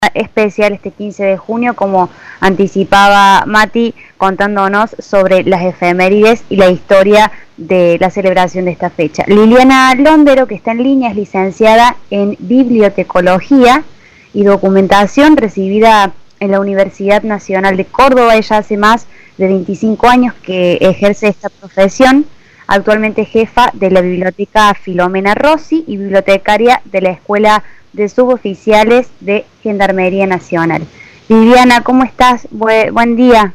especial este 15 de junio, como anticipaba Mati, contándonos sobre las efemérides y la historia de la celebración de esta fecha. Liliana Londero, que está en línea, es licenciada en Bibliotecología y Documentación, recibida en la Universidad Nacional de Córdoba. Ella hace más de 25 años que ejerce esta profesión. Actualmente jefa de la Biblioteca Filomena Rossi y bibliotecaria de la Escuela de Suboficiales de Gendarmería Nacional. Viviana, ¿cómo estás? Buen día.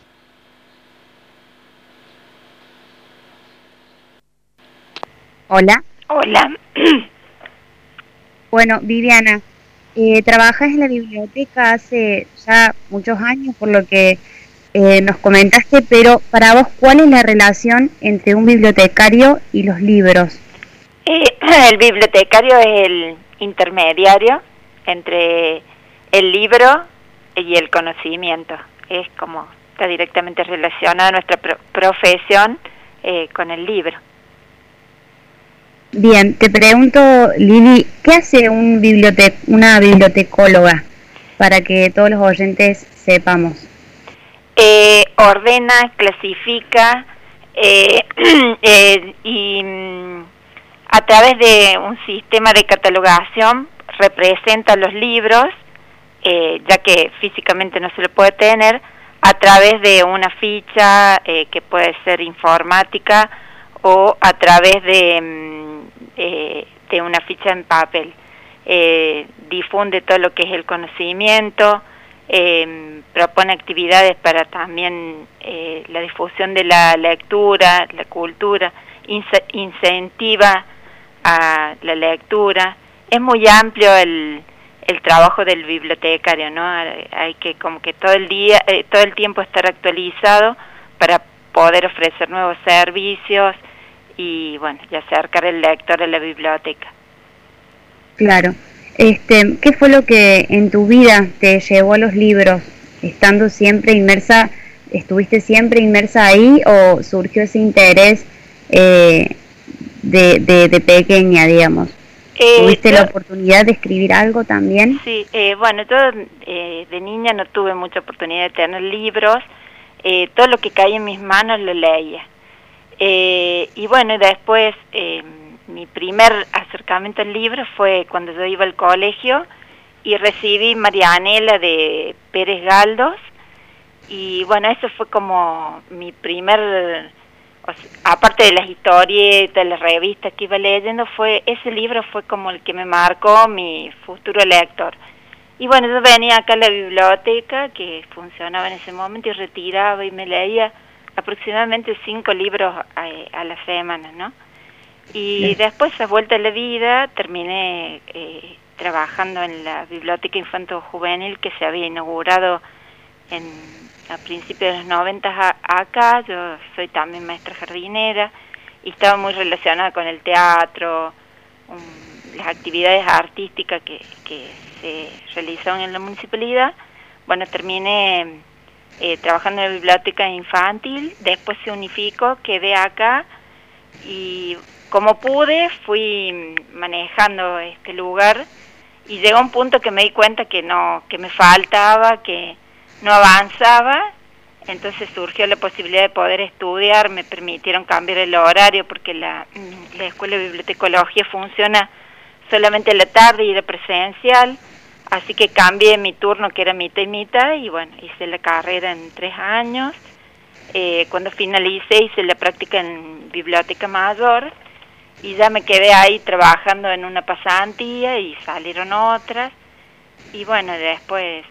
Hola. Hola. Bueno, Viviana, trabajas en la biblioteca hace ya muchos años, por lo que nos comentaste, pero para vos, ¿cuál es la relación entre un bibliotecario y los libros? El bibliotecario es el intermediario entre el libro y el conocimiento. Es como está directamente relacionada nuestra profesión con el libro. Bien, te pregunto, Lili, ¿qué hace una bibliotecóloga? Para que todos los oyentes sepamos. Ordena, clasifica y a través de un sistema de catalogación representa los libros, ya que físicamente no se lo puede tener, a través de una ficha que puede ser informática o a través de una ficha en papel. Difunde todo lo que es el conocimiento, propone actividades para también la difusión de la lectura, la cultura, incentiva a la lectura. Es muy amplio el trabajo del bibliotecario, ¿no? Hay que como que todo el tiempo estar actualizado para poder ofrecer nuevos servicios y bueno, y acercar el lector a la biblioteca. Claro. ¿Qué fue lo que en tu vida te llevó a los libros? ¿Estuviste siempre inmersa ahí o surgió ese interés de pequeña, digamos? ¿Tuviste la oportunidad de escribir algo también? Sí, bueno, yo de niña no tuve mucha oportunidad de tener libros. Todo lo que caía en mis manos lo leía. Y bueno, después mi primer acercamiento al libro fue cuando yo iba al colegio y recibí Marianela de Pérez Galdós. Y bueno, eso fue como mi primer, aparte de las historietas, las revistas que iba leyendo, ese libro fue como el que me marcó mi futuro lector. Y bueno, yo venía acá a la biblioteca que funcionaba en ese momento y retiraba y me leía aproximadamente 5 libros a la semana, ¿no? Y después, a vuelta a la vida, terminé trabajando en la Biblioteca Infanto-Juvenil que se había inaugurado a principios de los 90 acá. Yo soy también maestra jardinera y estaba muy relacionada con el teatro, las actividades artísticas que se realizaban en la municipalidad. Bueno, terminé trabajando en la biblioteca infantil, después se unificó, quedé acá y como pude fui manejando este lugar y llegó un punto que me di cuenta que me faltaba, que no avanzaba. Entonces surgió la posibilidad de poder estudiar, me permitieron cambiar el horario porque la Escuela de Bibliotecología funciona solamente a la tarde y era presencial, así que cambié mi turno que era mitad y mitad y bueno, hice la carrera en 3 años. Cuando finalicé hice la práctica en Biblioteca Mayor y ya me quedé ahí trabajando en una pasantía y salieron otras y bueno, después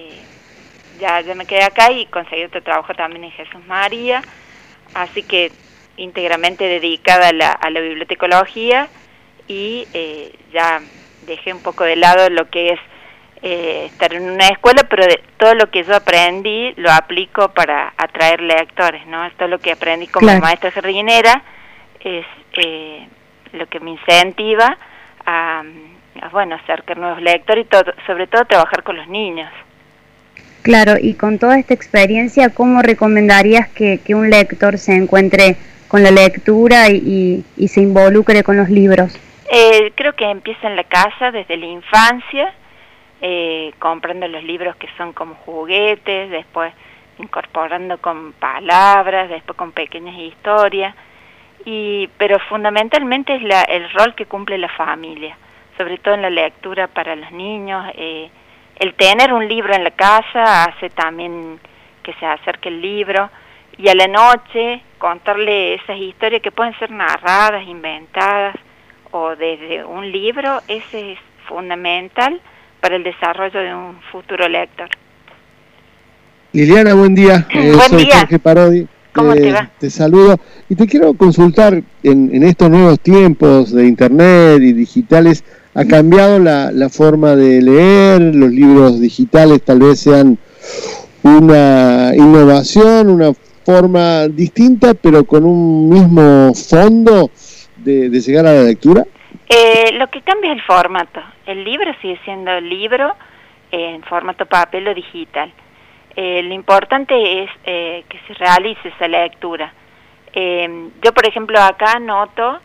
ya me quedé acá y conseguí otro trabajo también en Jesús María, así que íntegramente dedicada a la bibliotecología y ya dejé un poco de lado lo que es estar en una escuela, pero todo lo que yo aprendí lo aplico para atraer lectores, ¿no? Todo lo que aprendí como maestra jardinera es lo que me incentiva a acercar nuevos lectores y sobre todo trabajar con los niños. Claro, y con toda esta experiencia, ¿cómo recomendarías que un lector se encuentre con la lectura y se involucre con los libros? Creo que empieza en la casa, desde la infancia, comprando los libros que son como juguetes, después incorporando con palabras, después con pequeñas historias, pero fundamentalmente es el rol que cumple la familia, sobre todo en la lectura para los niños. El tener un libro en la casa hace también que se acerque el libro, y a la noche contarle esas historias que pueden ser narradas, inventadas o desde un libro. Ese es fundamental para el desarrollo de un futuro lector. Liliana, buen día. Buen soy día. Jorge Parodi. ¿Cómo te va? Te saludo y te quiero consultar, en estos nuevos tiempos de internet y digitales, ¿ha cambiado la forma de leer? ¿Los libros digitales tal vez sean una innovación, una forma distinta, pero con un mismo fondo de llegar a la lectura? Lo que cambia es el formato. El libro sigue siendo libro en formato papel o digital. Lo importante es que se realice esa lectura. Yo, por ejemplo, acá noto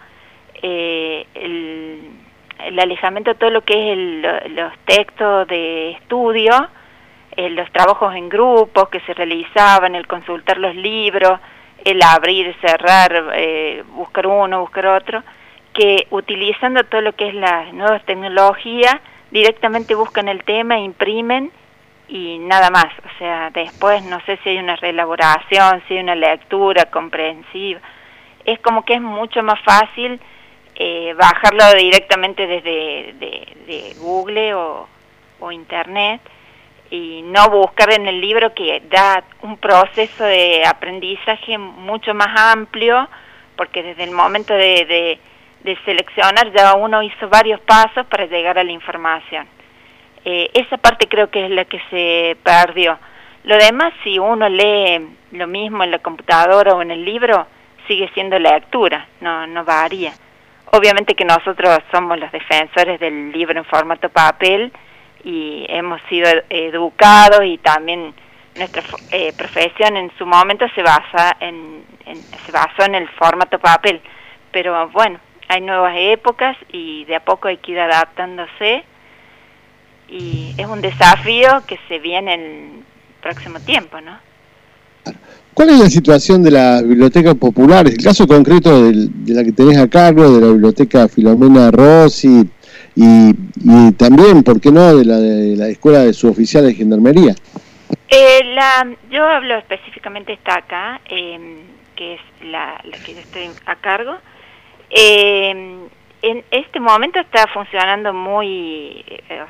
el alejamiento de todo lo que es los textos de estudio, los trabajos en grupos que se realizaban, el consultar los libros, el abrir, cerrar, buscar uno, buscar otro, que utilizando todo lo que es las nuevas tecnologías, directamente buscan el tema, imprimen y nada más. O sea, después no sé si hay una reelaboración, si hay una lectura comprensiva. Es como que es mucho más fácil bajarlo directamente desde de Google o Internet, y no buscar en el libro, que da un proceso de aprendizaje mucho más amplio, porque desde el momento de seleccionar ya uno hizo varios pasos para llegar a la información. Esa parte creo que es la que se perdió. Lo demás, si uno lee lo mismo en la computadora o en el libro, sigue siendo lectura, no varía. Obviamente que nosotros somos los defensores del libro en formato papel, y hemos sido educados, y también nuestra profesión en su momento se basó en el formato papel. Pero bueno, hay nuevas épocas y de a poco hay que ir adaptándose, y es un desafío que se viene en el próximo tiempo, ¿no? ¿Cuál es la situación de las bibliotecas populares? El caso concreto de la que tenés a cargo, de la biblioteca Filomena Rossi, y también, ¿por qué no?, de la Escuela de Suboficiales de Gendarmería. Yo hablo específicamente esta acá, que es la que yo estoy a cargo. En este momento está funcionando muy,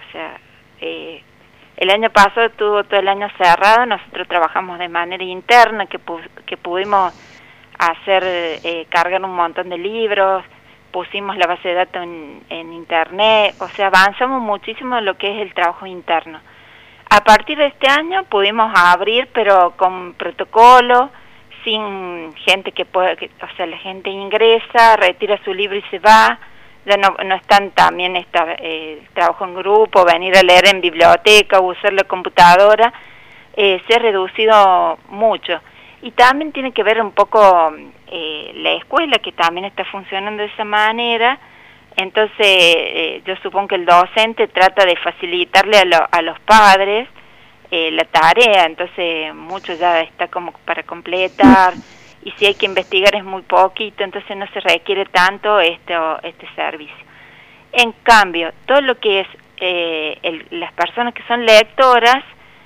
el año pasado estuvo todo el año cerrado. Nosotros trabajamos de manera interna, que pudimos hacer, cargar un montón de libros, pusimos la base de datos en internet, o sea, avanzamos muchísimo en lo que es el trabajo interno. A partir de este año pudimos abrir, pero con protocolo, sin gente o sea, la gente ingresa, retira su libro y se va. Ya no están también trabajo en grupo, venir a leer en biblioteca o usar la computadora. Se ha reducido mucho. Y también tiene que ver un poco la escuela, que también está funcionando de esa manera. Entonces, yo supongo que el docente trata de facilitarle a los padres la tarea. Entonces, mucho ya está como para completar, y si hay que investigar es muy poquito, entonces no se requiere tanto este servicio. En cambio, todo lo que es las personas que son lectoras,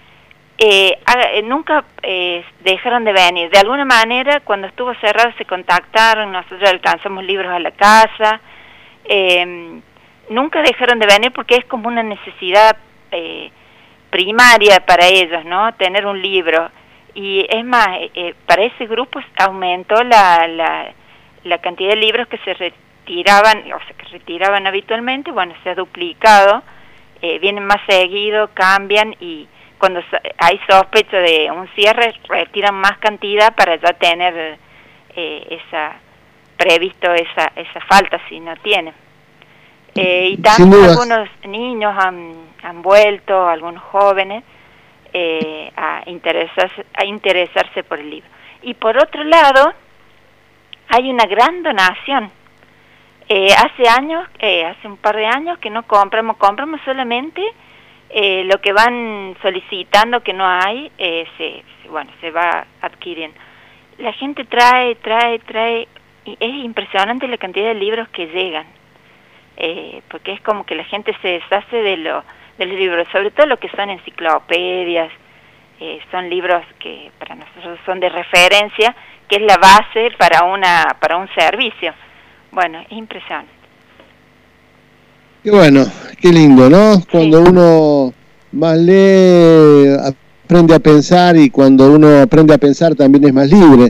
nunca dejaron de venir. De alguna manera, cuando estuvo cerrado se contactaron, nosotros alcanzamos libros a la casa, nunca dejaron de venir, porque es como una necesidad primaria para ellos, ¿no?, tener un libro. Y es más, para ese grupo aumentó la cantidad de libros que se retiraban habitualmente. Bueno, se ha duplicado, vienen más seguido, cambian, y cuando hay sospecha de un cierre, retiran más cantidad para ya tener previsto esa falta si no tienen. Y también algunos niños han vuelto, algunos jóvenes, a interesarse por el libro. Y por otro lado, hay una gran donación. Hace un par de años que no compramos solamente lo que van solicitando que no hay, se va adquiriendo. La gente trae, y es impresionante la cantidad de libros que llegan, porque es como que la gente se deshace de los libros, sobre todo lo que son enciclopedias, son libros que para nosotros son de referencia, que es la base para un servicio. Bueno, es impresionante. Qué bueno, qué lindo, ¿no? Cuando uno más lee, aprende a pensar, y cuando uno aprende a pensar también es más libre,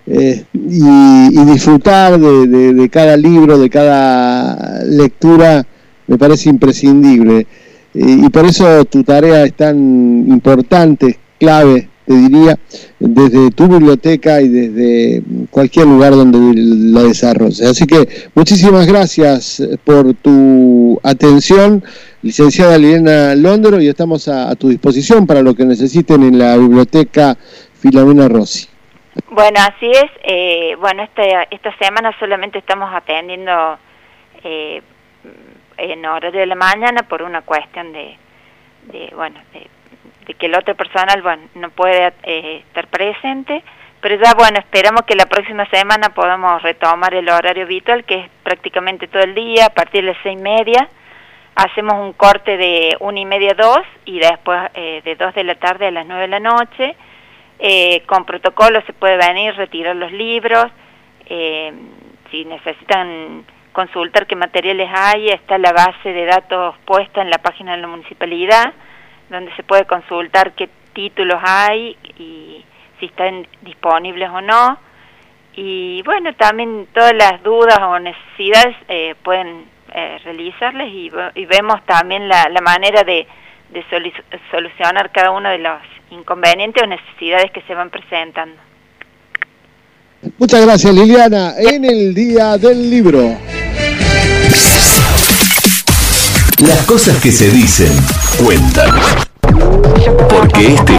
y disfrutar de cada libro, de cada lectura, me parece imprescindible, y por eso tu tarea es tan importante, clave, te diría, desde tu biblioteca y desde cualquier lugar donde la desarrolles. Así que muchísimas gracias por tu atención, licenciada Liliana Londero, y estamos a tu disposición para lo que necesiten en la biblioteca Filomena Rossi. Bueno, así es. Bueno, esta semana solamente estamos atendiendo en horario de la mañana por una cuestión de que el otro personal, no puede estar presente, pero ya, esperamos que la próxima semana podamos retomar el horario habitual, que es prácticamente todo el día, a partir de las 6:30, hacemos un corte de 1:30 a 2, y después de 2 de la tarde a las 9 de la noche, con protocolo se puede venir, retirar los libros, si necesitan consultar qué materiales hay, está la base de datos puesta en la página de la municipalidad, donde se puede consultar qué títulos hay y si están disponibles o no. Y también todas las dudas o necesidades pueden realizarlas, y vemos también la manera de solucionar cada uno de los inconvenientes o necesidades que se van presentando. Muchas gracias, Liliana. En el Día del Libro. Las cosas que se dicen cuentan. Porque